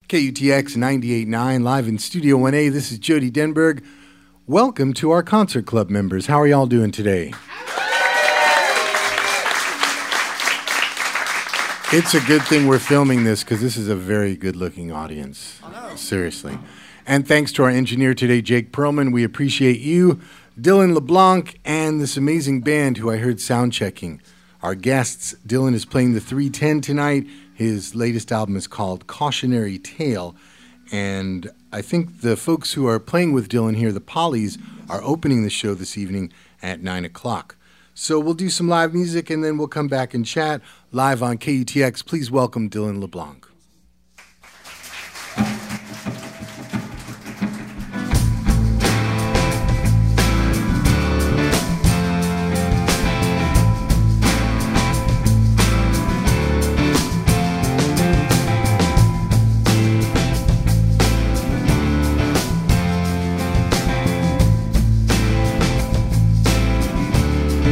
KUTX 98.9, live in Studio 1A. This is Jody Denberg. Welcome to our Concert Club members. How are y'all doing today? It's a good thing we're filming this because this is a very good-looking audience. Seriously. And thanks to our engineer today, Jake Perlman. We appreciate you, Dylan LeBlanc, and this amazing band who I heard sound checking. Our guests, Dylan is playing the 310 tonight. His latest album is called Cautionary Tale. And I think the folks who are playing with Dylan here, the Pollies, are opening the show this evening at 9 o'clock. So we'll do some live music and then we'll come back and chat live on KUTX. Please welcome Dylan LeBlanc.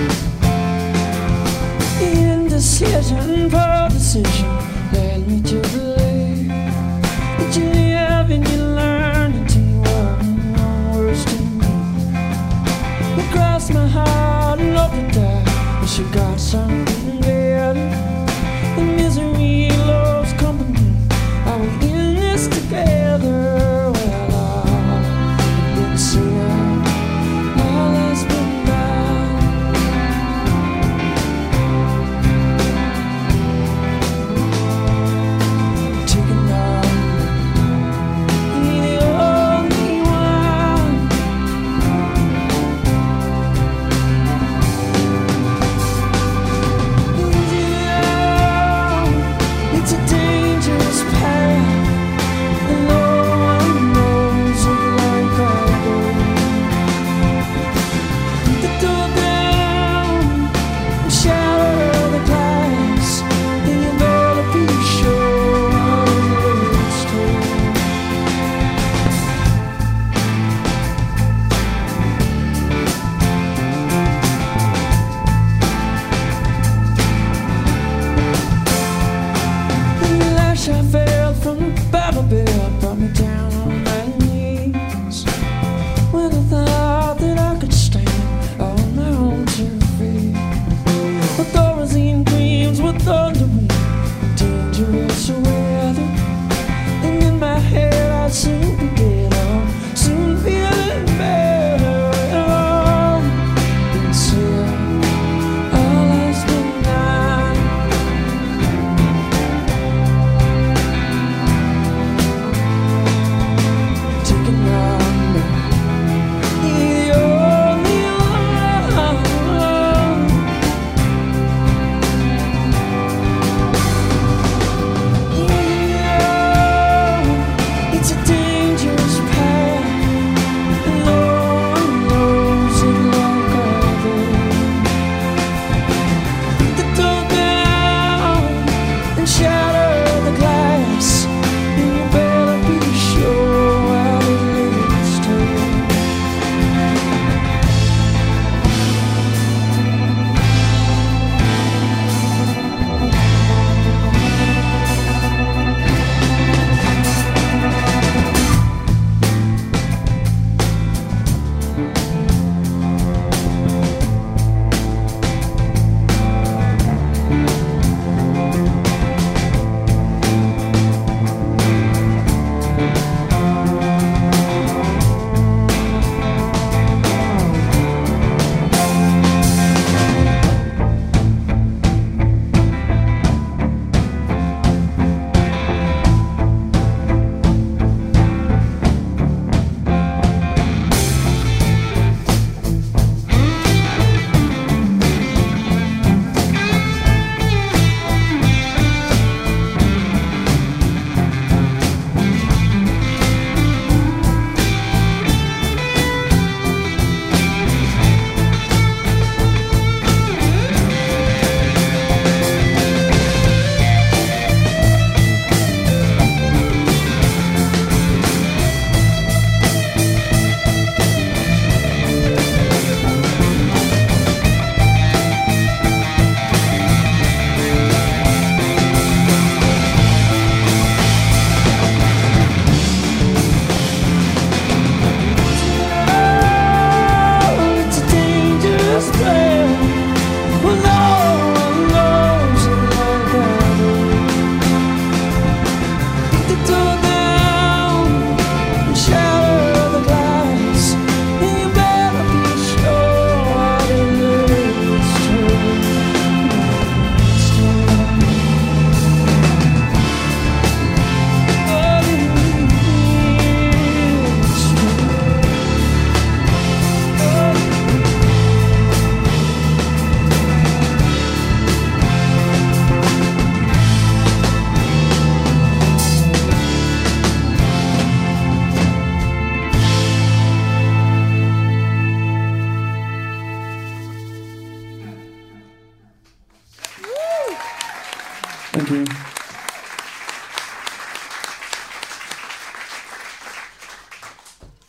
Decision led me to the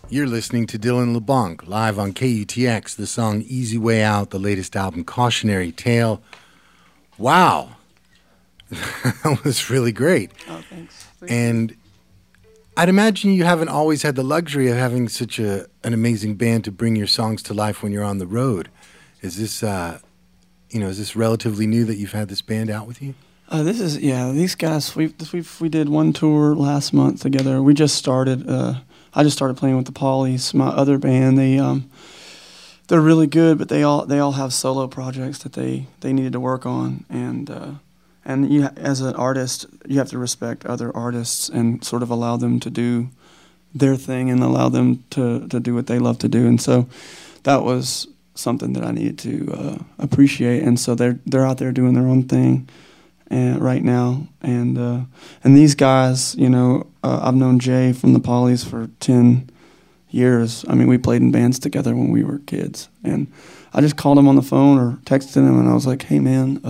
You're listening to Dylan LeBlanc live on KUTX, the song Easy Way Out, the latest album Cautionary Tale. Wow. That was really great. Oh, thanks. And I'd imagine you haven't always had the luxury of having such an amazing band to bring your songs to life when you're on the road. Is this, is this relatively new that you've had this band out with you? These guys, we did one tour last month together. We just started, I just started playing with the Pollies, my other band. They're really good, but they all have solo projects that they needed to work on, and you, as an artist, you have to respect other artists and sort of allow them to do their thing and allow them to do what they love to do. And so that was something that I needed to appreciate. And so they're out there doing their own thing. And right now, and these guys, I've known Jay from the Pollies for 10 years. I mean, we played in bands together when we were kids, and I just called him on the phone or texted him, and I was like, "Hey, man,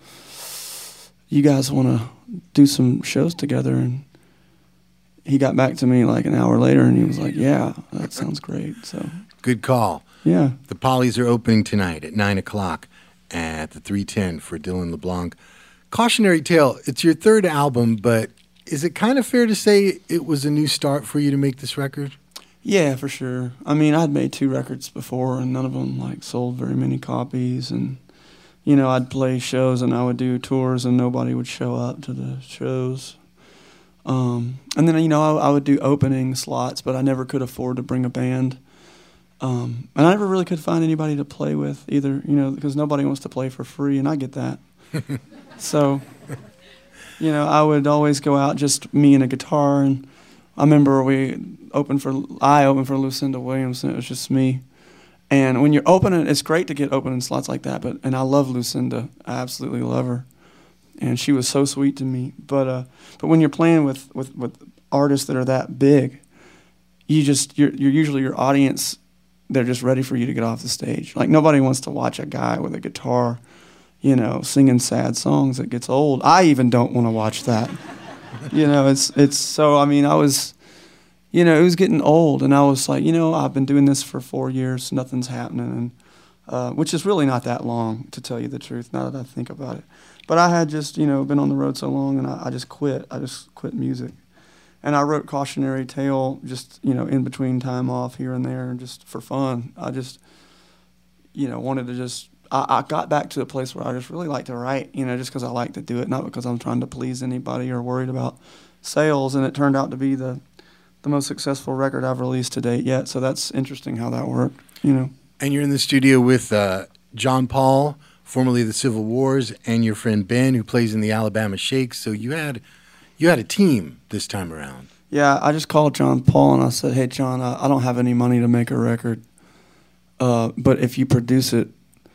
you guys want to do some shows together?" And he got back to me like an hour later, and he was like, "Yeah, that sounds great." So good call. Yeah, the Pollies are opening tonight at 9:00 at the 310 for Dylan LeBlanc. Cautionary Tale, it's your third album, but is it kind of fair to say it was a new start for you to make this record? Yeah, for sure. I mean, I'd made 2 records before, and none of them sold very many copies. And I'd play shows and I would do tours, and nobody would show up to the shows. And then I would do opening slots, but I never could afford to bring a band. And I never really could find anybody to play with either, because nobody wants to play for free, and I get that. So, I would always go out, just me and a guitar. And I remember I opened for Lucinda Williams, and it was just me. And when you're opening, it's great to get opening slots like that. And I love Lucinda. I absolutely love her. And she was so sweet to me. But when you're playing with artists that are that big, you're usually your audience, they're just ready for you to get off the stage. Like, nobody wants to watch a guy with a guitar, singing sad songs. It gets old. I even don't want to watch that. It's so, I was, it was getting old, and I was like, I've been doing this for 4 years, nothing's happening, and which is really not that long, to tell you the truth, now that I think about it. But I had just, been on the road so long, and I just quit. I just quit music. And I wrote Cautionary Tale just, in between time off here and there, and just for fun. I just, wanted to just, I got back to a place where I just really like to write, just because I like to do it, not because I'm trying to please anybody or worried about sales. And it turned out to be the most successful record I've released to date yet. So that's interesting how that worked, And you're in the studio with John Paul, formerly the Civil Wars, and your friend Ben, who plays in the Alabama Shakes. So you had a team this time around. Yeah, I just called John Paul and I said, "Hey, John, I don't have any money to make a record, but if you produce it,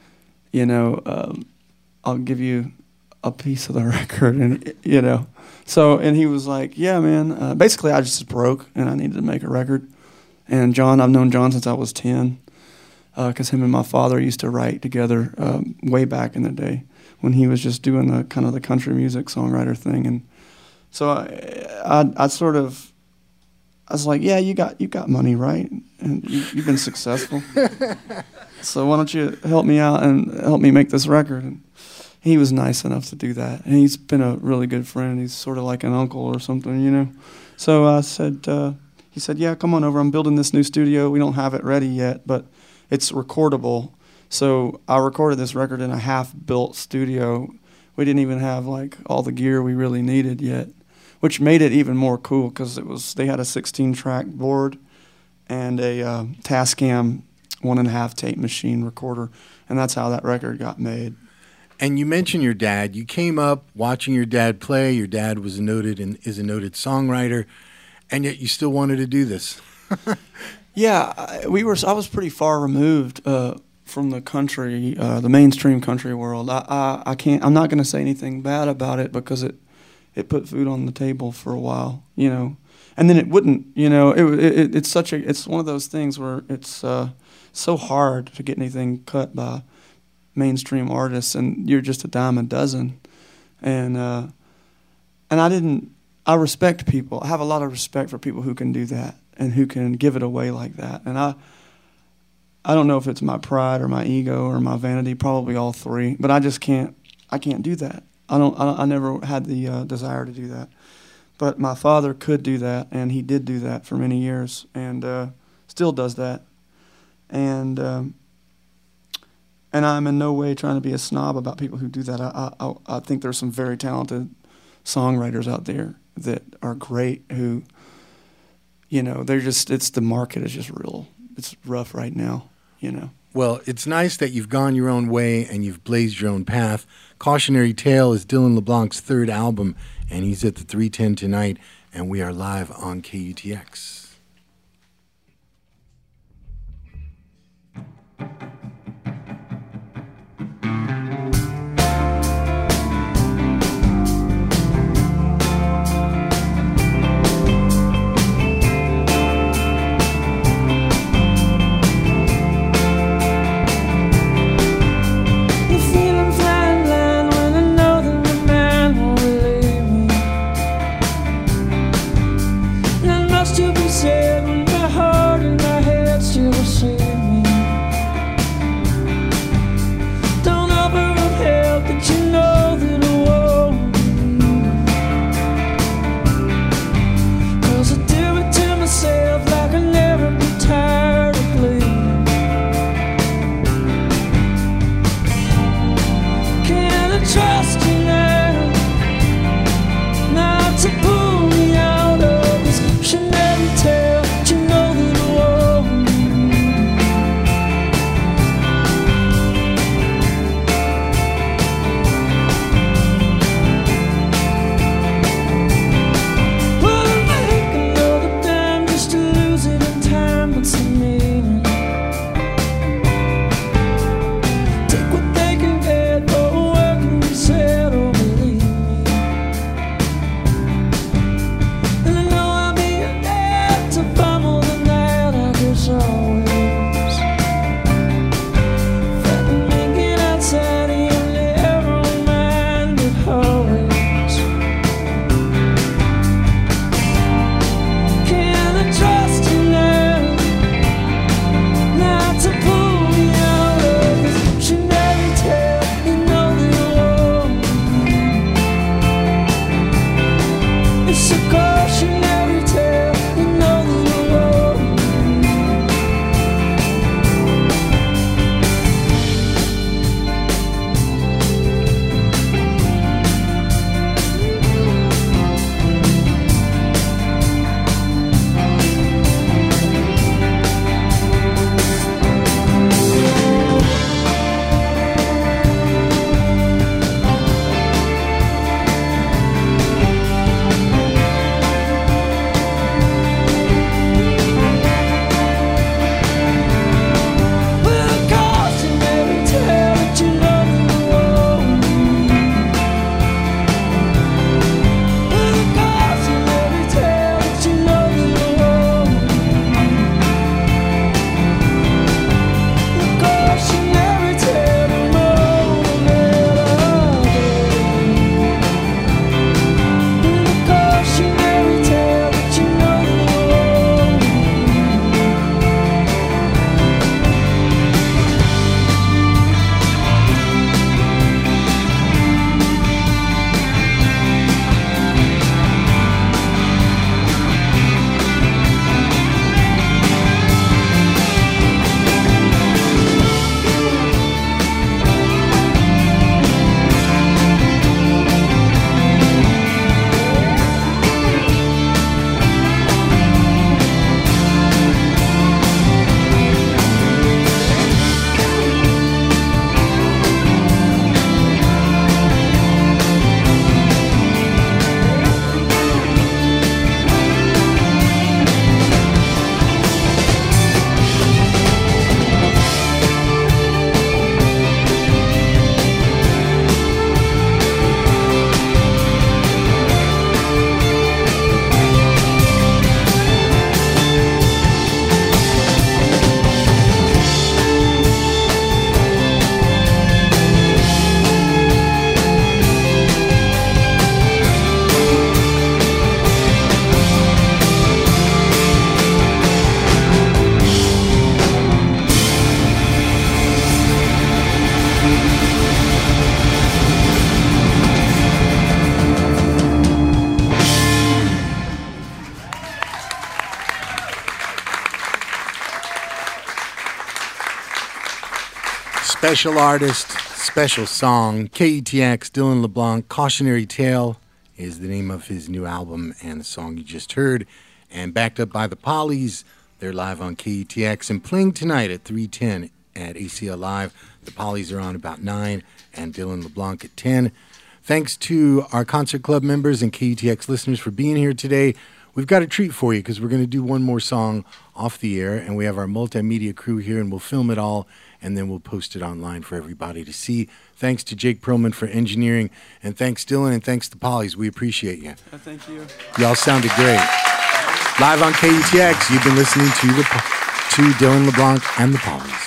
I'll give you a piece of the record." And so, and he was like, "Yeah, man." Basically, I just broke and I needed to make a record. And John, I've known John since I was 10, because him and my father used to write together way back in the day when he was just doing the kind of the country music songwriter thing. And so I was like, "Yeah, you got money, right? And you've been successful. So why don't you help me out and help me make this record?" And he was nice enough to do that. And he's been a really good friend. He's sort of like an uncle or something, So I said, he said, "Yeah, come on over. I'm building this new studio. We don't have it ready yet, but it's recordable." So I recorded this record in a half-built studio. We didn't even have all the gear we really needed yet, which made it even more cool because they had a 16-track board and a Tascam 1.5 tape machine recorder, and that's how that record got made. And you mentioned your dad. You came up watching your dad play. Your dad is a noted songwriter, and yet you still wanted to do this. Yeah, I was pretty far removed from the country, the mainstream country world. I'm not going to say anything bad about it because it put food on the table for a while, and then it wouldn't, it's one of those things where it's so hard to get anything cut by mainstream artists, and you're just a dime a dozen. And I respect people. I have a lot of respect for people who can do that. and who can give it away like that. And I don't know if it's my pride or my ego or my vanity, probably all three, but I can't do that. I never had the desire to do that. But my father could do that, and he did do that for many years, and still does that. And I'm in no way trying to be a snob about people who do that. I think there's some very talented songwriters out there that are great who, you know, it's the market is just real. It's rough right now, you know. Well, it's nice that you've gone your own way and you've blazed your own path. Cautionary Tale is Dylan LeBlanc's third album, and he's at the 310 tonight, and we are live on KUTX. To pull me out of this Chanel tale. Special artist, special song, KETX, Dylan LeBlanc, Cautionary Tale is the name of his new album and the song you just heard. And backed up by the Pollies, they're live on KETX and playing tonight at 3:10 at ACL Live. The Pollies are on about 9 and Dylan LeBlanc at 10. Thanks to our Concert Club members and KETX listeners for being here today. We've got a treat for you because we're going to do one more song off the air, and we have our multimedia crew here, and we'll film it all, and then we'll post it online for everybody to see. Thanks to Jake Perlman for engineering, and thanks Dylan, and thanks to Pollies. We appreciate you. Thank you. Y'all sounded great. Live on KETX, you've been listening to Dylan LeBlanc and the Pollies.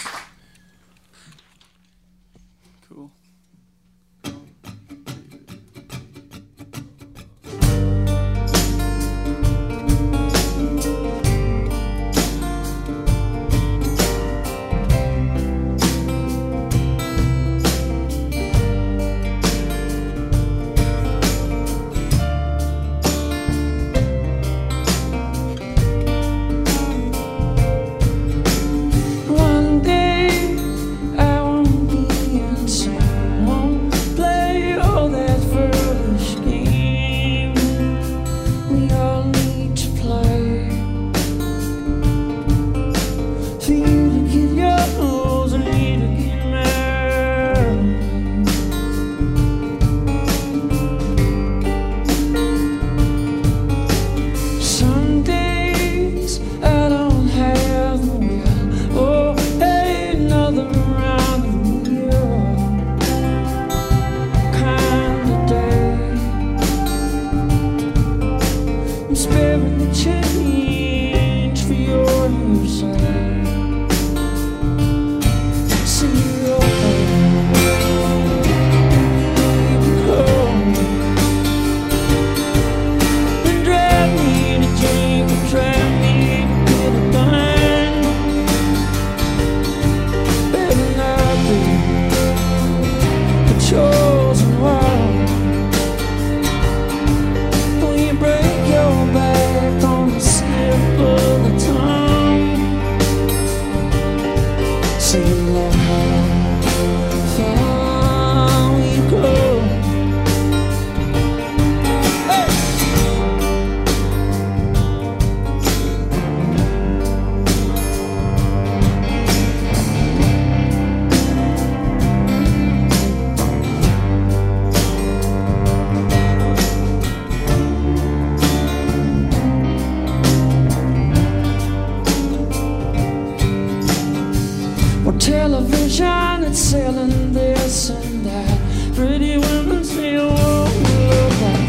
Television, it's selling this and that. Pretty women still won't look like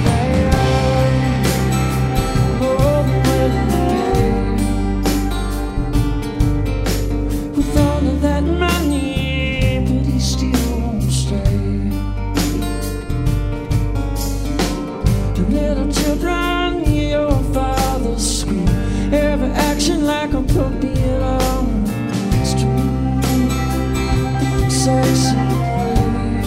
that. More than willing to pay. With all of that money, but he still won't stay. The little children hear your father scream. Every action like a puppet on the street. Sexy way.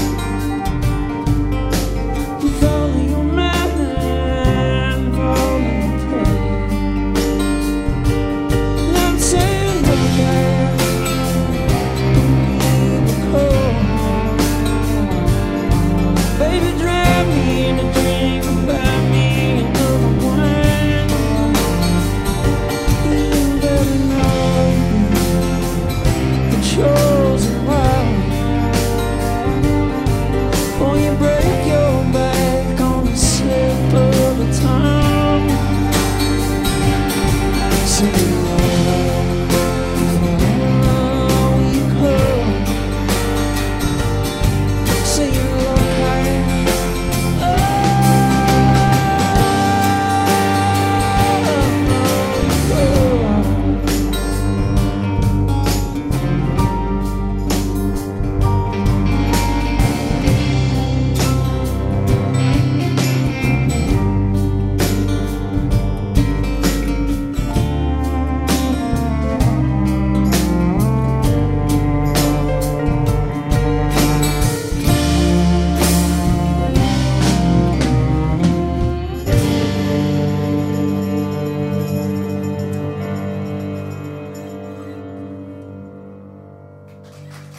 With all of your man and all of your prey. And I'm saying look at the cold. Baby, drive me in a drink and buy me another wine. You better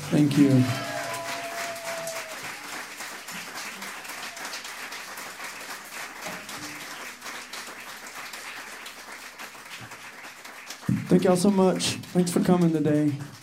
Thank you. Thank y'all so much. Thanks for coming today.